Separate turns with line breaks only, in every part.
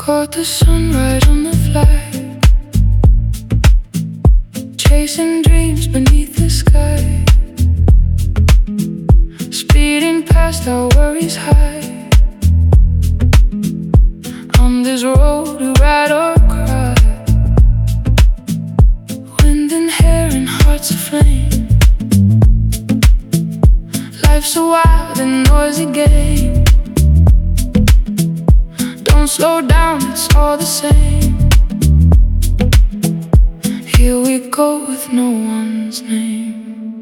Caught the sunrise on the flight, chasing dreams beneath the sky, speeding past our worries high. On this road we ride or cry, wind and hair and hearts aflame. Life's a wild and noisy game. Don't slow down, it's all the same. Here we go with no one's name.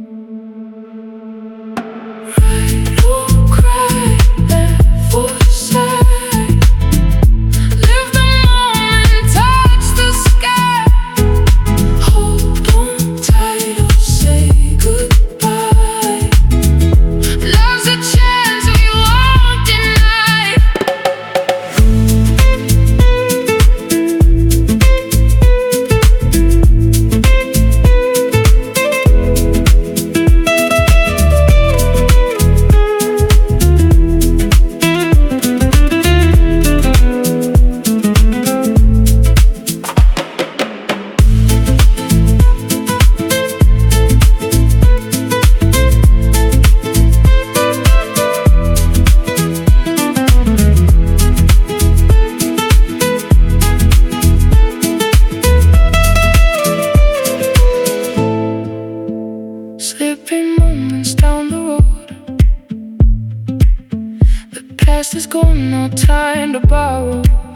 Ride or cry, laugh or sigh, live the moment, touch the sky. Hold on tight or say goodbye. Love's a chance we won't deny. Slipping moments down the road, the past is gone, no time to borrow.